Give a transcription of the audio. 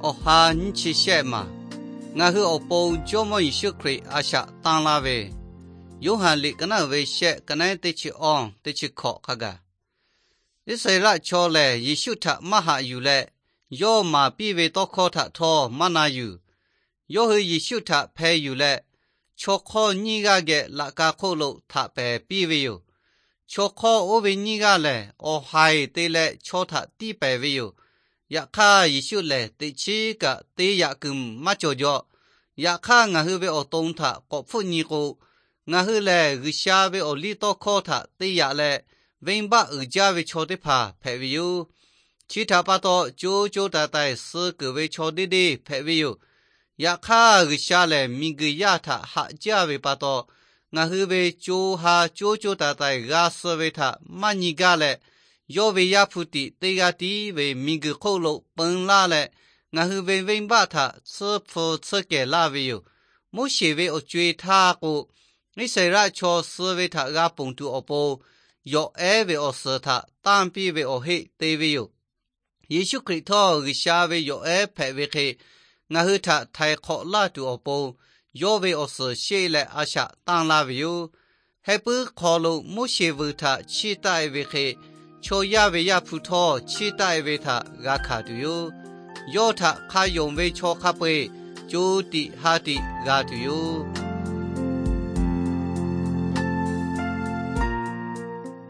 อหานิเชมาငါဟုအပေါ်ကြောမယေရှုခရစ်အရှာတန်လာပဲယောဟန်လိကနဝေရှက်ကနဲတိချီအောင်တိချီခော့ခကဣစေရချောလေယေရှုထမဟာယူလေယောမာပြဝေတော့ခောထထောမနာယူယောဟယေရှုထဖဲယူလေချောခောညိကကဲလာကခို့လို့ထပဲပြဝေယချောခောအိုဝေညိကလေအော်ဟိုင်တေလေချောထတိပဲဝေယယခါယေရှုလေတိချီကတေယကုမမချောကြောယခါငါဟူဘေအတုံးထကောဖုန်နီကိုငါဟူလေဂရှာဘေအလီတော့ခောထတေယလေဝိန်ဘအကြဝေချောတိဖာဖဲဝေယချီတာပါတော့ဂျိုဂျိုတတိုင်စကဝေချောဒီဒီဖဲဝေယယခါဂရှာလေမိဂယထဟာကြဝေပါတော့ငါဟူဘေဂျိုဟာဂျိုဂျိုတတိုင်ဂါဆဝေထမညီကလေယောဝေယဖုတိတေဂတိဝေမိဂခိုလို့ပန်လာလေငါဟူဝိန်ဘထစဖို့စကဲလာဝေယမုရှိဝေအကျွေထားကိုနိစေရချောစဝေထကပုံတူအပေါ်ယောအဲဝေအစထတန်ပိဝေအဟိတေဝေယယေရှုခရစ်တော်ဂရှာဝေယောအဲဖဲဝေခေငါဟူထထိုင်ခေါ်လာတူအပေါ်ယောဝေအစရှေလေအရှာတန်လာဝေယဟေပခေါ်လို့မုရှိဝထချီတိုင်ဝေခေချိုရဝေယဖူထောချီတိုင်ဝေထဂါခါတူယောယောထခါယုံဝေချောခပွေကျိုတိဟာတိဂါတူယော